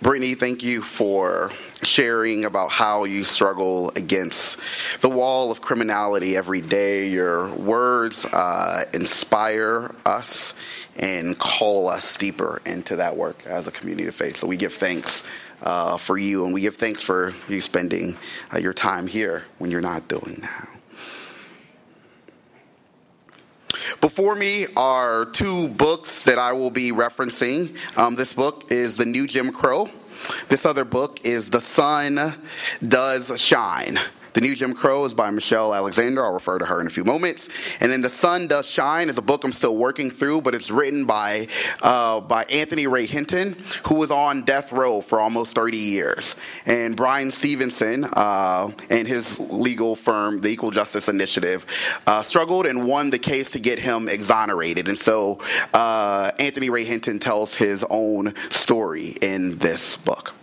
Brittany, thank you for sharing about how you struggle against the wall of criminality every day. Your words inspire us and call us deeper into that work as a community of faith. So we give thanks for you, and we give thanks for you spending your time here when you're not doing that. Before me are two books that I will be referencing. This book is The New Jim Crow. This other book is The Sun Does Shine. The New Jim Crow is by Michelle Alexander. I'll refer to her in a few moments. And then The Sun Does Shine is a book I'm still working through, but it's written by Anthony Ray Hinton, who was on death row for almost 30 years. And Brian Stevenson and his legal firm, the Equal Justice Initiative, struggled and won the case to get him exonerated. And so Anthony Ray Hinton tells his own story in this book.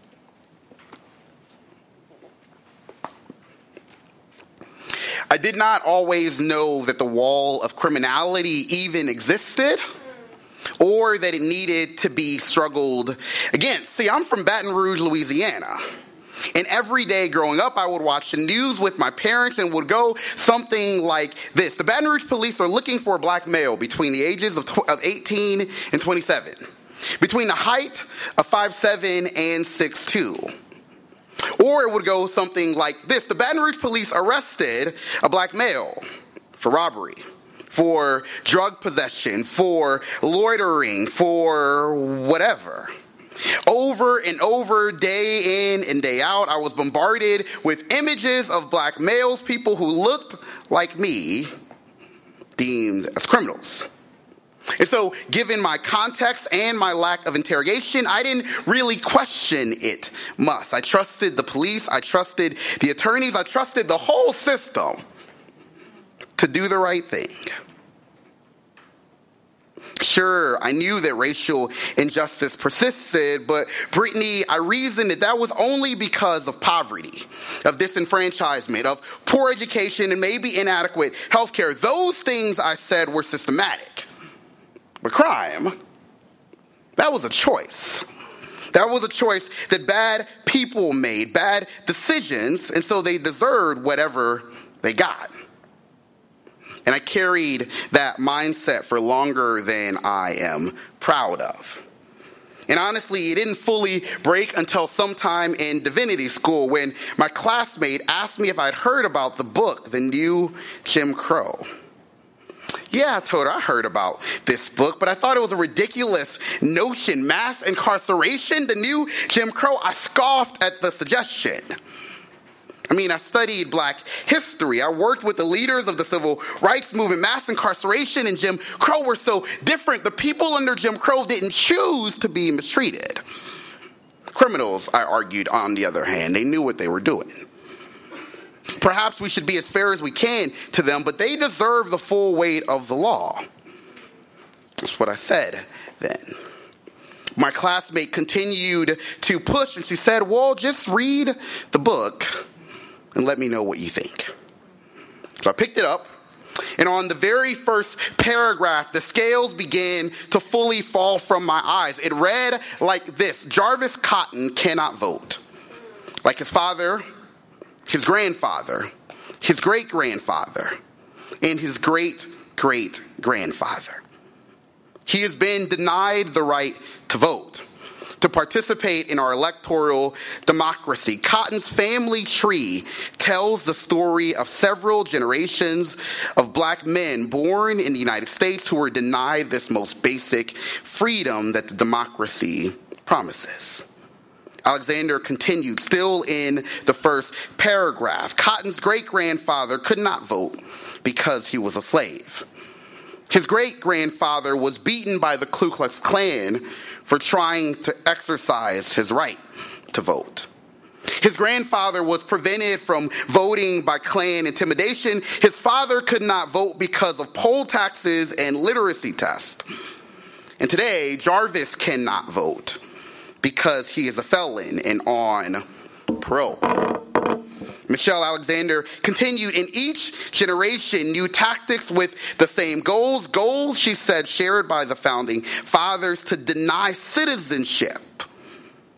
I did not always know that the wall of criminality even existed or that it needed to be struggled against. See, I'm from Baton Rouge, Louisiana. And every day growing up, I would watch the news with my parents and would go something like this. The Baton Rouge police are looking for a black male between the ages of 18 and 27, between the height of 5'7" and 6'2". Or it would go something like this. The Baton Rouge police arrested a black male for robbery, for drug possession, for loitering, for whatever. Over and over, day in and day out, I was bombarded with images of black males, people who looked like me, deemed as criminals. And so, given my context and my lack of interrogation, I didn't really question it much. I trusted the police, I trusted the attorneys, I trusted the whole system to do the right thing. Sure, I knew that racial injustice persisted, but Brittany, I reasoned that was only because of poverty, of disenfranchisement, of poor education, and maybe inadequate health care. Those things, I said, were systematic. But crime, that was a choice. That was a choice that bad people made, bad decisions, and so they deserved whatever they got. And I carried that mindset for longer than I am proud of. And honestly, it didn't fully break until sometime in divinity school when my classmate asked me if I'd heard about the book, The New Jim Crow. Yeah, I told her I heard about this book, but I thought it was a ridiculous notion. Mass incarceration, the new Jim Crow. I scoffed at the suggestion. I studied black history. I worked with the leaders of the civil rights movement. Mass incarceration and Jim Crow were so different. The people under Jim Crow didn't choose to be mistreated. Criminals, I argued, on the other hand, they knew what they were doing. Perhaps we should be as fair as we can to them, but they deserve the full weight of the law. That's what I said then. My classmate continued to push, and she said, well, just read the book and let me know what you think. So I picked it up, and on the very first paragraph, the scales began to fully fall from my eyes. It read like this: Jarvis Cotton cannot vote. Like his father, his grandfather, his great-grandfather, and his great-great-grandfather. He has been denied the right to vote, to participate in our electoral democracy. Cotton's family tree tells the story of several generations of black men born in the United States who were denied this most basic freedom that the democracy promises. Alexander continued, still in the first paragraph. Cotton's great-grandfather could not vote because he was a slave. His great-grandfather was beaten by the Ku Klux Klan for trying to exercise his right to vote. His grandfather was prevented from voting by Klan intimidation. His father could not vote because of poll taxes and literacy tests. And today, Jarvis cannot vote because he is a felon and on parole. Michelle Alexander continued, in each generation, new tactics with the same goals. Goals, she said, shared by the founding fathers to deny citizenship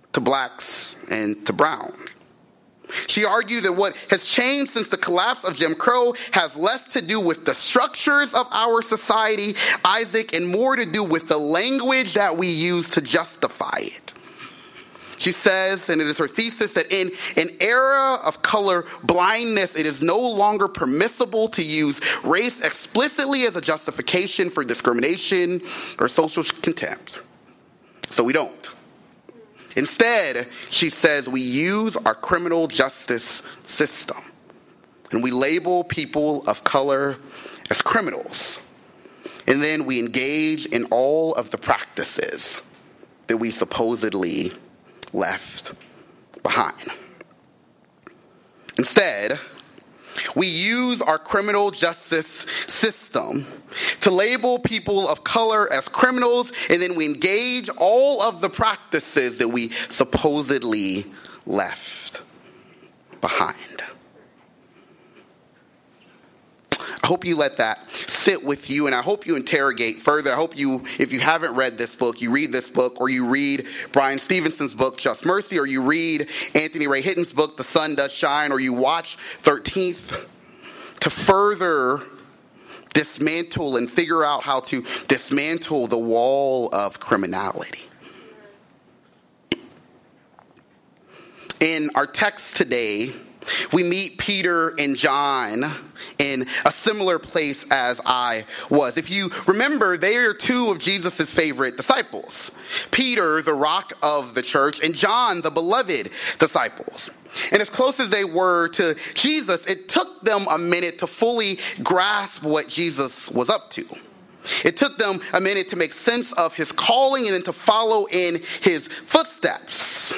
to blacks and to brown. She argued that what has changed since the collapse of Jim Crow has less to do with the structures of our society, Isaac, and more to do with the language that we use to justify it. She says, and it is her thesis, that in an era of color blindness, it is no longer permissible to use race explicitly as a justification for discrimination or social contempt. So we don't. Instead, she says, we use our criminal justice system and we label people of color as criminals. And then we engage in all of the practices that we supposedly left behind. Instead, we use our criminal justice system to label people of color as criminals, and then we engage all of the practices that we supposedly left behind. I hope you let that sit with you, and I hope you interrogate further. I hope you, if you haven't read this book, you read this book, or you read Brian Stevenson's book, Just Mercy, or you read Anthony Ray Hitton's book, The Sun Does Shine, or you watch 13th to further dismantle and figure out how to dismantle the wall of criminality. In our text today, we meet Peter and John in a similar place as I was. If you remember, they are two of Jesus' favorite disciples. Peter, the rock of the church, and John, the beloved disciples. And as close as they were to Jesus, it took them a minute to fully grasp what Jesus was up to. It took them a minute to make sense of his calling and then to follow in his footsteps.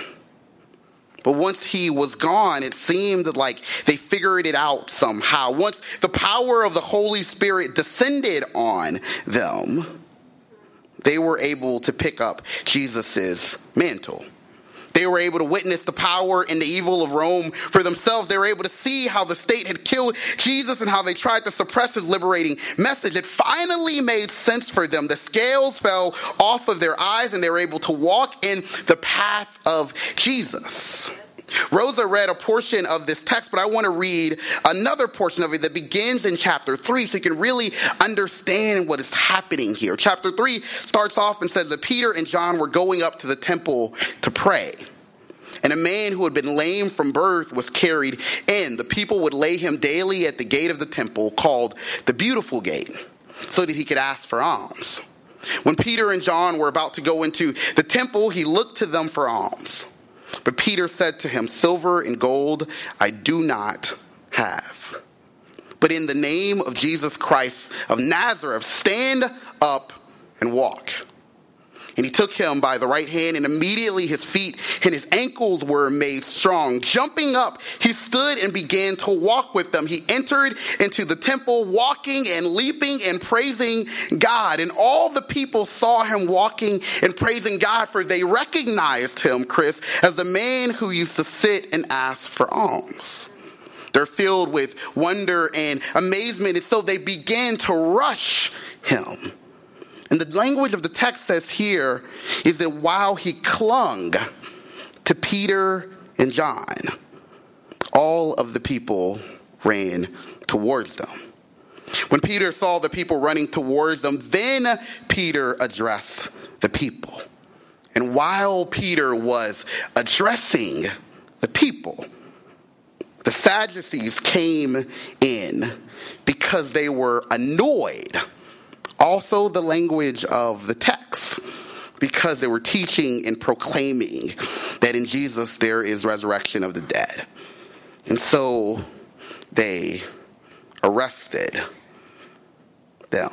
But once he was gone, it seemed like they figured it out somehow. Once the power of the Holy Spirit descended on them, they were able to pick up Jesus' mantle. They were able to witness the power and the evil of Rome for themselves. They were able to see how the state had killed Jesus and how they tried to suppress his liberating message. It finally made sense for them. The scales fell off of their eyes and they were able to walk in the path of Jesus. Rosa read a portion of this text, but I want to read another portion of it that begins in chapter 3 so you can really understand what is happening here. Chapter 3 starts off and says that Peter and John were going up to the temple to pray. And a man who had been lame from birth was carried in. The people would lay him daily at the gate of the temple called the Beautiful Gate so that he could ask for alms. When Peter and John were about to go into the temple, he looked to them for alms. But Peter said to him, "Silver and gold I do not have. But in the name of Jesus Christ of Nazareth, stand up and walk." And he took him by the right hand, and immediately his feet and his ankles were made strong. Jumping up, he stood and began to walk with them. He entered into the temple, walking and leaping and praising God. And all the people saw him walking and praising God, for they recognized him, Chris, as the man who used to sit and ask for alms. They're filled with wonder and amazement, and so they began to rush him. And the language of the text says here is that while he clung to Peter and John, all of the people ran towards them. When Peter saw the people running towards them, then Peter addressed the people. And while Peter was addressing the people, the Sadducees came in because they were annoyed. Also the language of the text, because they were teaching and proclaiming that in Jesus there is resurrection of the dead. And so they arrested them.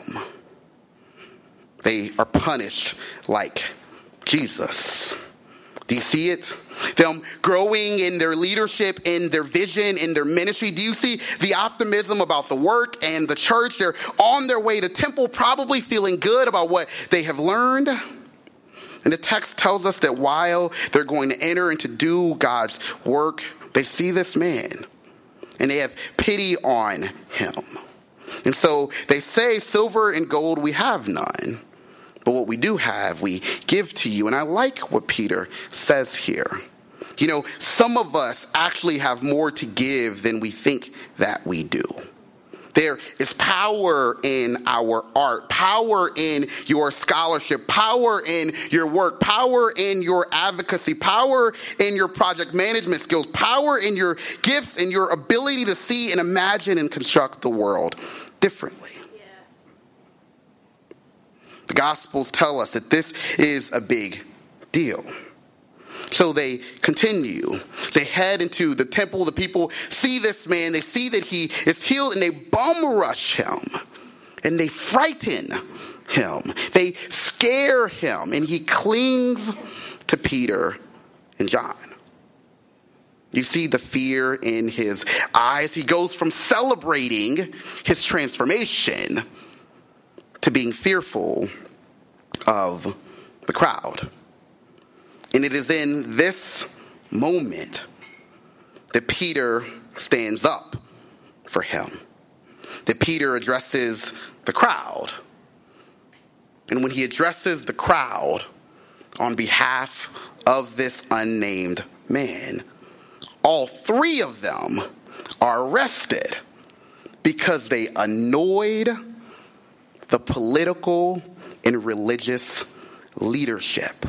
They are punished like Jesus. Do you see it? Them growing in their leadership, in their vision, in their ministry. Do you see the optimism about the work and the church? They're on their way to temple, probably feeling good about what they have learned. And the text tells us that while they're going to enter and to do God's work, they see this man and they have pity on him. And so they say, "Silver and gold we have none, But what we do have, we give to you. And I like what Peter says here. You know, some of us actually have more to give than we think that we do. There is power in our art, power in your scholarship, power in your work, power in your advocacy, power in your project management skills, power in your gifts and your ability to see and imagine and construct the world differently. The Gospels tell us that this is a big deal. So they continue. They head into the temple. The people see this man. They see that he is healed, and they bum rush him. And they frighten him. They scare him. And he clings to Peter and John. You see the fear in his eyes. He goes from celebrating his transformation to being fearful of the crowd. And it is in this moment that Peter stands up for him, that Peter addresses the crowd. And when he addresses the crowd on behalf of this unnamed man, all three of them are arrested because they annoyed the political and religious leadership.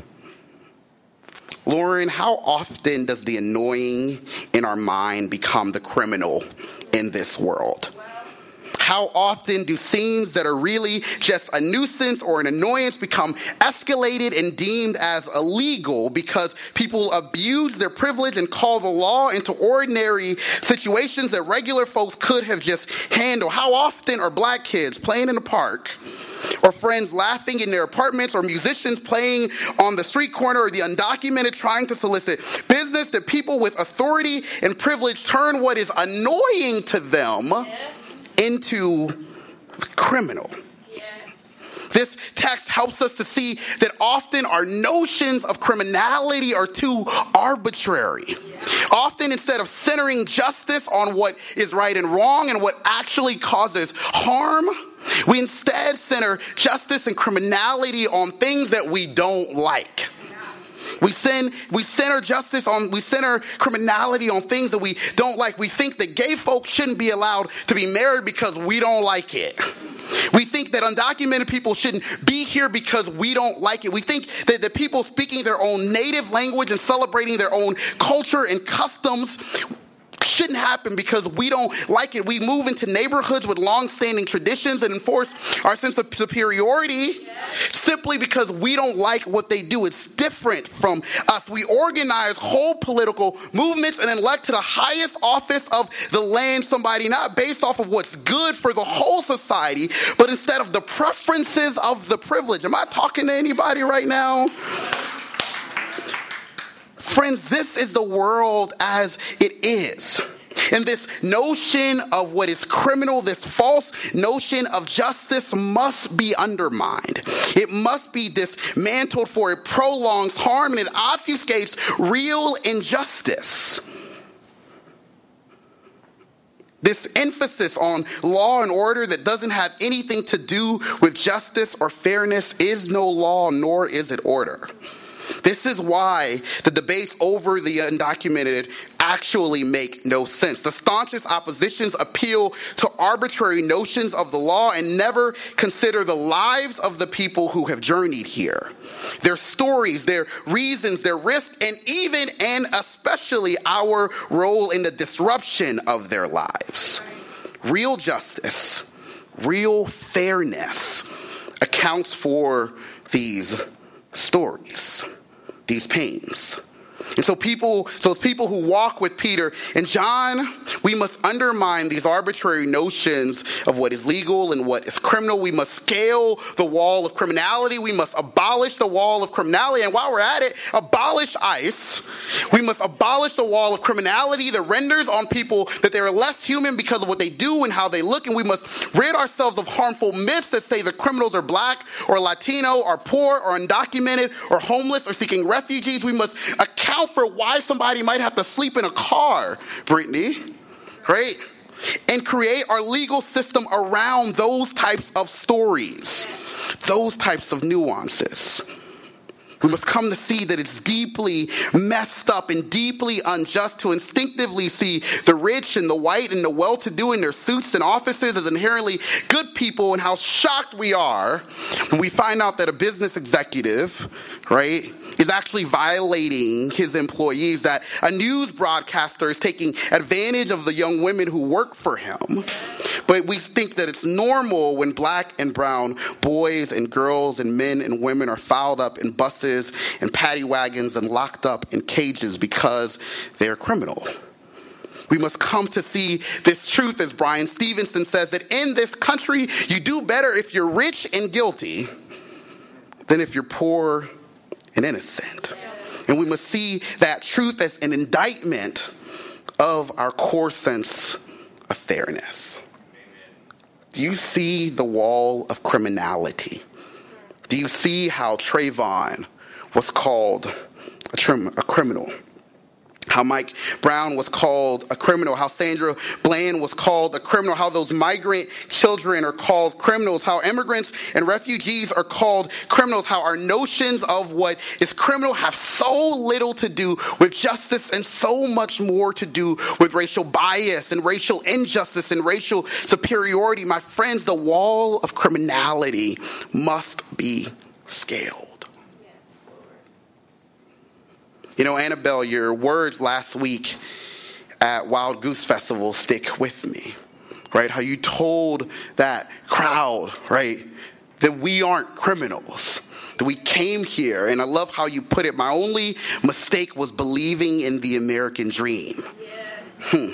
Lauren, how often does the annoying in our mind become the criminal in this world? How often do scenes that are really just a nuisance or an annoyance become escalated and deemed as illegal because people abuse their privilege and call the law into ordinary situations that regular folks could have just handled? How often are black kids playing in the park, or friends laughing in their apartments, or musicians playing on the street corner, or the undocumented trying to solicit business, that people with authority and privilege turn what is annoying to them into criminal? This text helps us to see that often our notions of criminality are too arbitrary. Often, instead of centering justice on what is right and wrong and what actually causes harm, we instead center justice and criminality on things that we don't like. We center criminality on things that we don't like. We think that gay folks shouldn't be allowed to be married because we don't like it. We think that undocumented people shouldn't be here because we don't like it. We think that the people speaking their own native language and celebrating their own culture and customs shouldn't happen because we don't like it. We move into neighborhoods with long-standing traditions and enforce our sense of superiority simply because we don't like what they do. It's different from us. We organize whole political movements and elect to the highest office of the land somebody not based off of what's good for the whole society, but instead of the preferences of the privileged. Am I talking to anybody right now? Friends, this is the world as it is. And this notion of what is criminal, this false notion of justice must be undermined. It must be dismantled, for it prolongs harm and it obfuscates real injustice. This emphasis on law and order that doesn't have anything to do with justice or fairness is no law, nor is it order. This is why the debates over the undocumented actually make no sense. The staunchest oppositions appeal to arbitrary notions of the law and never consider the lives of the people who have journeyed here, their stories, their reasons, their risks, and even and especially our role in the disruption of their lives. Real justice, real fairness accounts for these stories, these pains. And so as people who walk with Peter and John, we must undermine these arbitrary notions of what is legal and what is criminal. We must scale the wall of criminality. We must abolish the wall of criminality. And while we're at it, abolish ICE. We must abolish the wall of criminality that renders on people that they're less human because of what they do and how they look. And we must rid ourselves of harmful myths that say that criminals are black or Latino or poor or undocumented or homeless or seeking refugees. We must account for why somebody might have to sleep in a car, Brittany, right? and create our legal system around those types of stories, those types of nuances. We must come to see that it's deeply messed up and deeply unjust to instinctively see the rich and the white and the well-to-do in their suits and offices as inherently good people, and how shocked we are when we find out that a business executive, right, is actually violating his employees, that a news broadcaster is taking advantage of the young women who work for him. But we think that it's normal when black and brown boys and girls and men and women are fouled up in buses and paddy wagons and locked up in cages because they're criminal. We must come to see this truth, as Brian Stevenson says, that in this country, you do better if you're rich and guilty than if you're poor and innocent. And we must see that truth as an indictment of our core sense of fairness. Do you see the wall of criminality? Do you see how Trayvon was called a criminal? How Mike Brown was called a criminal, how Sandra Bland was called a criminal, how those migrant children are called criminals, how immigrants and refugees are called criminals, how our notions of what is criminal have so little to do with justice and so much more to do with racial bias and racial injustice and racial superiority. My friends, the wall of criminality must be scaled. You know, Annabelle, your words last week at Wild Goose Festival stick with me, right? How you told that crowd, right, that we aren't criminals, that we came here. And I love how you put it. My only mistake was believing in the American dream. Yes.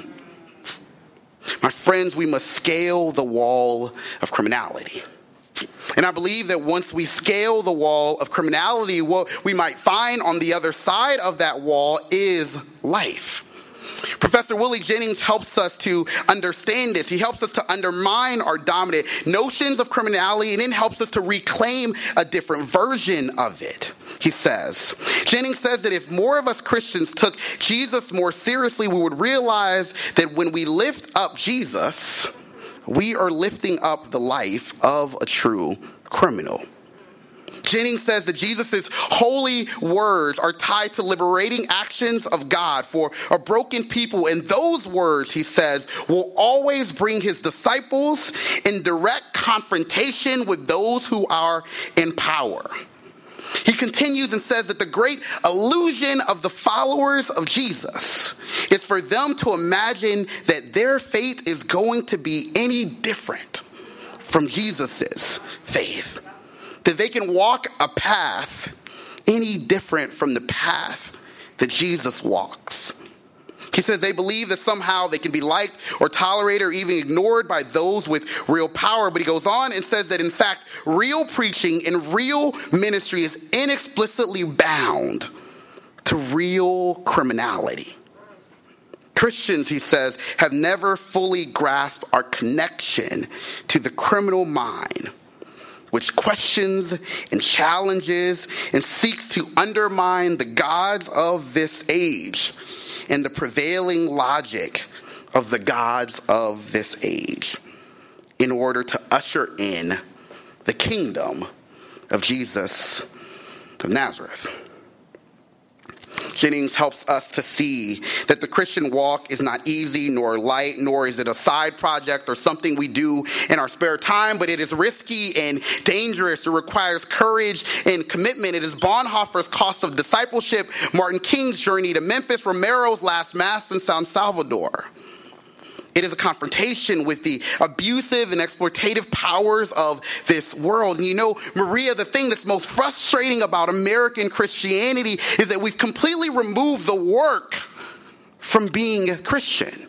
My friends, we must scale the wall of criminality. And I believe that once we scale the wall of criminality, what we might find on the other side of that wall is life. Professor Willie Jennings helps us to understand this. He helps us to undermine our dominant notions of criminality and then helps us to reclaim a different version of it. He says, Jennings says that if more of us Christians took Jesus more seriously, we would realize that when we lift up Jesus, we are lifting up the life of a true criminal. Jennings says that Jesus' holy words are tied to liberating actions of God for a broken people. And those words, he says, will always bring his disciples in direct confrontation with those who are in power. He continues and says that the great illusion of the followers of Jesus is for them to imagine that their faith is going to be any different from Jesus's faith. That they can walk a path any different from the path that Jesus walks. He says they believe that somehow they can be liked or tolerated or even ignored by those with real power. But he goes on and says that in fact, real preaching and real ministry is inexplicably bound to real criminality. Christians, he says, have never fully grasped our connection to the criminal mind, which questions and challenges and seeks to undermine the gods of this age and the prevailing logic of the gods of this age in order to usher in the kingdom of Jesus of Nazareth. Jennings helps us to see that the Christian walk is not easy nor light, nor is it a side project or something we do in our spare time, but it is risky and dangerous. It requires courage and commitment. It is Bonhoeffer's Cost of Discipleship, Martin King's journey to Memphis, Romero's last mass in San Salvador. It is a confrontation with the abusive and exploitative powers of this world. And you know, Maria, the thing that's most frustrating about American Christianity is that we've completely removed the work from being a Christian.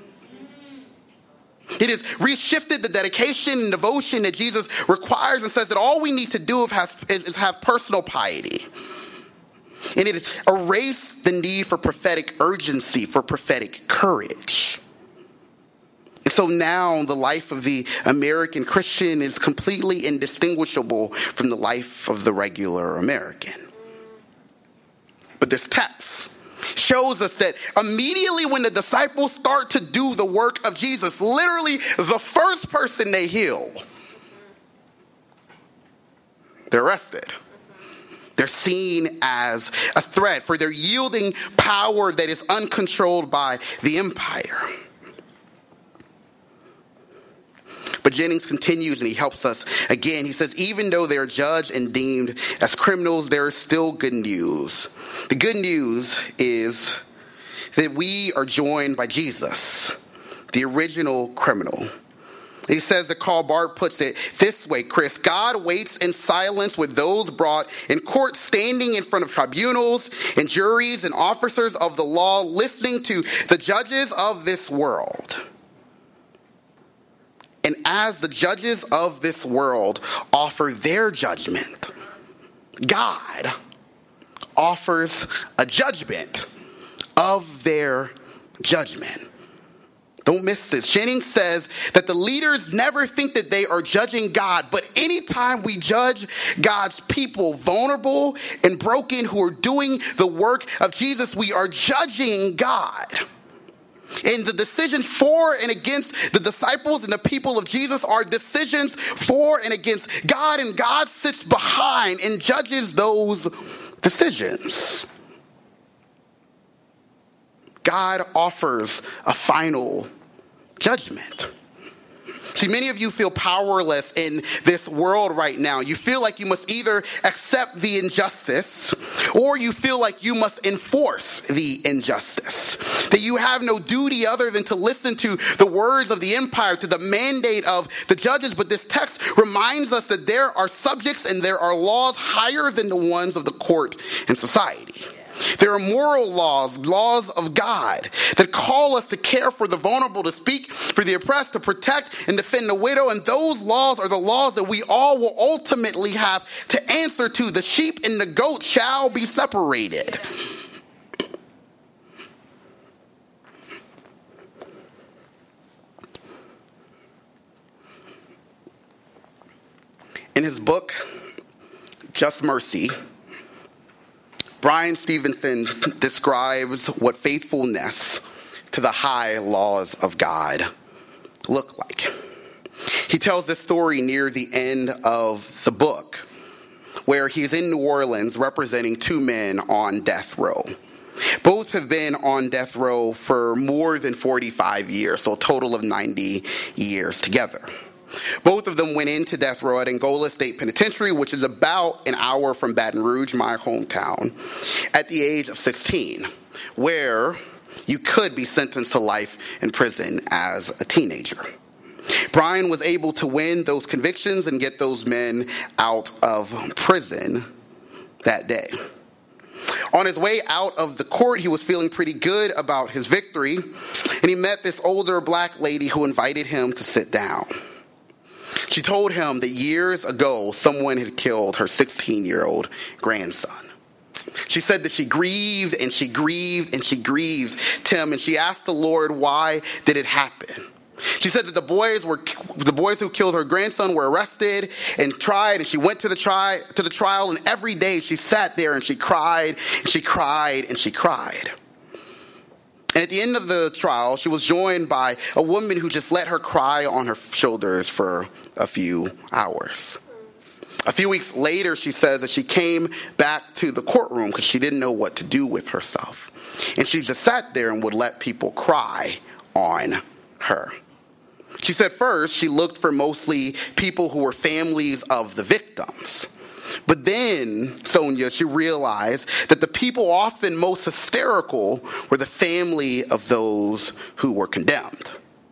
It has reshifted the dedication and devotion that Jesus requires and says that all we need to do is have personal piety. And it has erased the need for prophetic urgency, for prophetic courage. And so now the life of the American Christian is completely indistinguishable from the life of the regular American. But this text shows us that immediately when the disciples start to do the work of Jesus, literally the first person they heal, they're arrested. They're seen as a threat, for they're yielding power that is uncontrolled by the empire. But Jennings continues and he helps us again. He says, even though they are judged and deemed as criminals, there is still good news. The good news is that we are joined by Jesus, the original criminal. He says that Karl Barth puts it this way, Chris: God waits in silence with those brought in court, standing in front of tribunals and juries and officers of the law, listening to the judges of this world. And as the judges of this world offer their judgment, God offers a judgment of their judgment. Don't miss this. Jennings says that the leaders never think that they are judging God, but anytime we judge God's people, vulnerable and broken, who are doing the work of Jesus, we are judging God. And the decisions for and against the disciples and the people of Jesus are decisions for and against God, and God sits behind and judges those decisions. God offers a final judgment. See, many of you feel powerless in this world right now. You feel like you must either accept the injustice or you feel like you must enforce the injustice. That you have no duty other than to listen to the words of the empire, to the mandate of the judges. But this text reminds us that there are subjects and there are laws higher than the ones of the court and society. There are moral laws, laws of God, that call us to care for the vulnerable, to speak for the oppressed, to protect and defend the widow. And those laws are the laws that we all will ultimately have to answer to. The sheep and the goat shall be separated. In his book, Just Mercy, Bryan Stevenson describes what faithfulness to the high laws of God look like. He tells this story near the end of the book, where he's in New Orleans representing two men on death row. Both have been on death row for more than 45 years, so a total of 90 years together. Both of them went into death row at Angola State Penitentiary, which is about an hour from Baton Rouge, my hometown, at the age of 16, where you could be sentenced to life in prison as a teenager. Bryan was able to win those convictions and get those men out of prison that day. On his way out of the court, he was feeling pretty good about his victory, and he met this older black lady who invited him to sit down. She told him that years ago, someone had killed her 16-year-old grandson. She said that she grieved and she grieved and she grieved, Tim, and she asked the Lord, why did it happen? She said that the boys who killed her grandson were arrested and tried, and she went to the trial, and every day she sat there and she cried and she cried and she cried. And at the end of the trial, she was joined by a woman who just let her cry on her shoulders for a few hours. A few weeks later, she says that she came back to the courtroom because she didn't know what to do with herself. And she just sat there and would let people cry on her. She said first she looked for mostly people who were families of the victims. But then, Sonia, she realized that the people often most hysterical were the family of those who were condemned.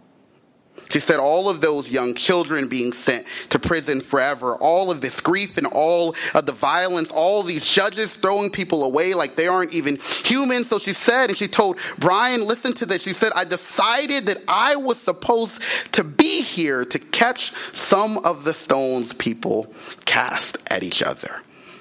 She said all of those young children being sent to prison forever, all of this grief and all of the violence, all these judges throwing people away like they aren't even human. So she said, and she told Bryan, listen to this. She said, I decided that I was supposed to be here to catch some of the stones people cast at each other.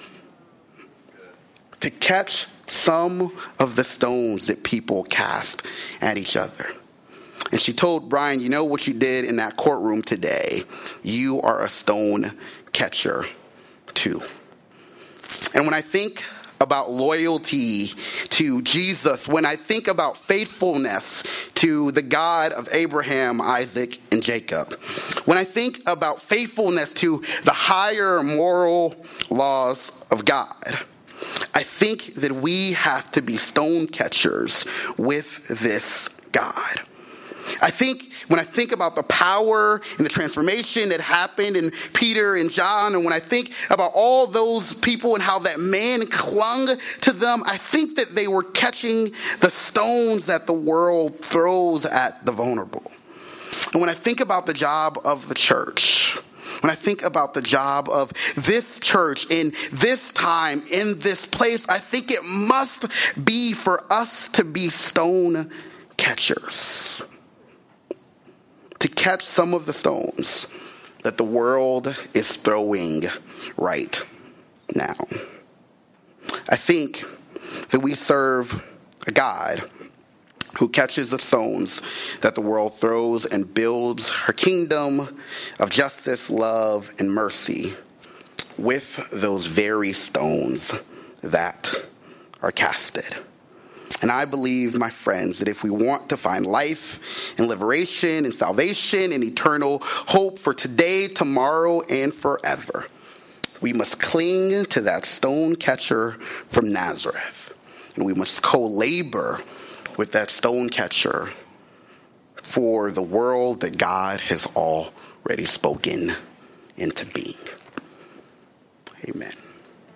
To catch some of the stones that people cast at each other. And she told Bryan, you know what you did in that courtroom today? You are a stone catcher too. And when I think about loyalty to Jesus, when I think about faithfulness to the God of Abraham, Isaac, and Jacob, when I think about faithfulness to the higher moral laws of God, I think that we have to be stone catchers with this God. I think when I think about the power and the transformation that happened in Peter and John, and when I think about all those people and how that man clung to them, I think that they were catching the stones that the world throws at the vulnerable. And when I think about the job of the church, when I think about the job of this church in this time, in this place, I think it must be for us to be stone catchers. To catch some of the stones that the world is throwing right now. I think that we serve a God who catches the stones that the world throws and builds her kingdom of justice, love, and mercy with those very stones that are casted. And I believe, my friends, that if we want to find life and liberation and salvation and eternal hope for today, tomorrow, and forever, we must cling to that stone catcher from Nazareth. And we must co-labor with that stone catcher for the world that God has already spoken into being. Amen.